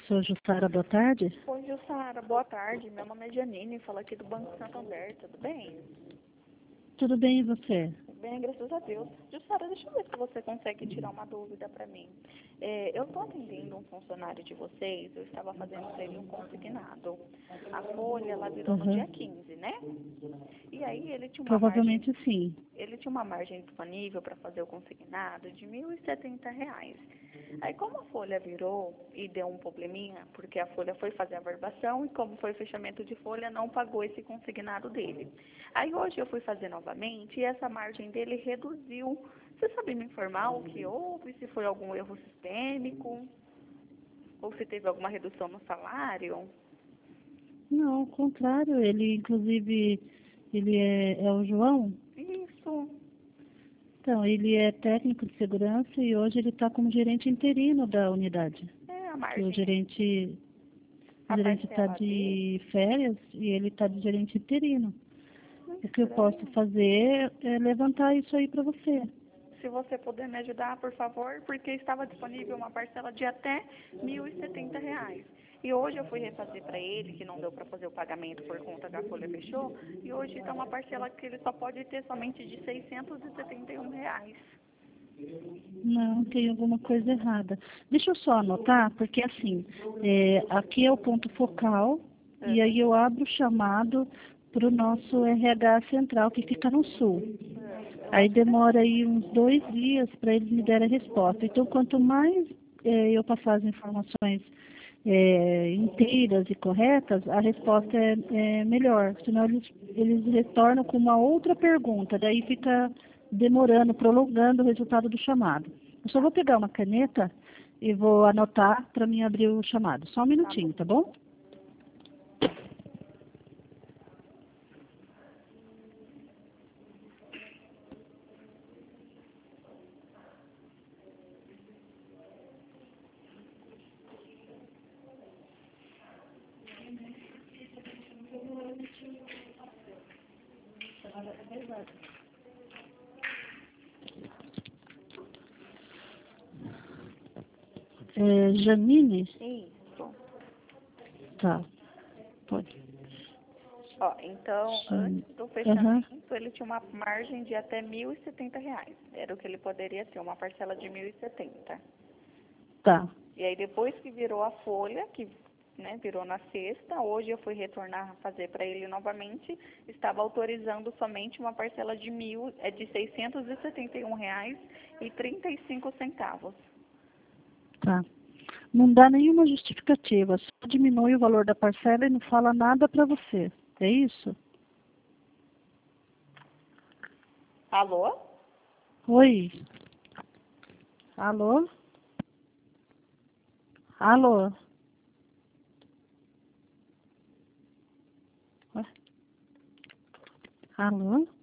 Sou Jussara, boa tarde. Oi, Jussara, boa tarde. Meu nome é Janine, falo aqui do Banco Santander, tudo bem? Tudo bem e você? Bem, graças a Deus. Jussara, deixa eu ver se você consegue tirar uma dúvida para mim. Eu estou atendendo um funcionário de vocês, eu estava fazendo para ele um consignado. A folha, ela virou no dia 15, né? E aí Provavelmente sim. ele tinha uma margem disponível para fazer o consignado de R$ 1.070. Aí como a folha virou e deu um probleminha, porque a folha foi fazer a verbação e como foi fechamento de folha, não pagou esse consignado dele. Aí hoje eu fui fazer novamente e essa margem dele reduziu. Você sabe me informar o que houve, se foi algum erro sistêmico, ou se teve alguma redução no salário? Não, ao contrário, ele inclusive, ele é o João? Isso, Então, ele é técnico de segurança e hoje ele está como gerente interino da unidade. é a Que o margem, gerente a está parcela dele. de férias e ele está de gerente interino. Muito O que eu posso estranho. fazer é levantar isso aí para você. Se você puder me ajudar, por favor, porque estava disponível uma parcela de até R$ 1.070. E hoje eu fui refazer para ele, que não deu para fazer o pagamento por conta que a folha fechou, e hoje está uma parcela que ele só pode ter somente de R$ 671. Não, tem alguma coisa errada. Deixa eu só anotar, porque assim, aqui é o ponto focal, e aí eu abro o chamado para o nosso RH central, que fica no sul. Aí demora aí uns 2 dias para eles me darem a resposta. Então, quanto mais eu passar as informações inteiras e corretas, a resposta é melhor. Senão eles retornam com uma outra pergunta, daí fica demorando, prolongando o resultado do chamado. Eu só vou pegar uma caneta e vou anotar para mim abrir o chamado. Só um minutinho, tá bom? Janine? Isso. Tá, pode. Ó, então, antes do Aham, fechamento, ele tinha uma margem de até R$ 1.070. Era o que ele poderia ter, uma parcela de 1.070. tá. E aí depois que virou a folha, que virou na sexta, hoje eu fui retornar a fazer para ele novamente, estava autorizando somente uma parcela de R$ 671,35. Tá. Não dá nenhuma justificativa, só diminui o valor da parcela e não fala nada para você. É isso? Alô? Oi? Alô? Alô? Ué? Alô?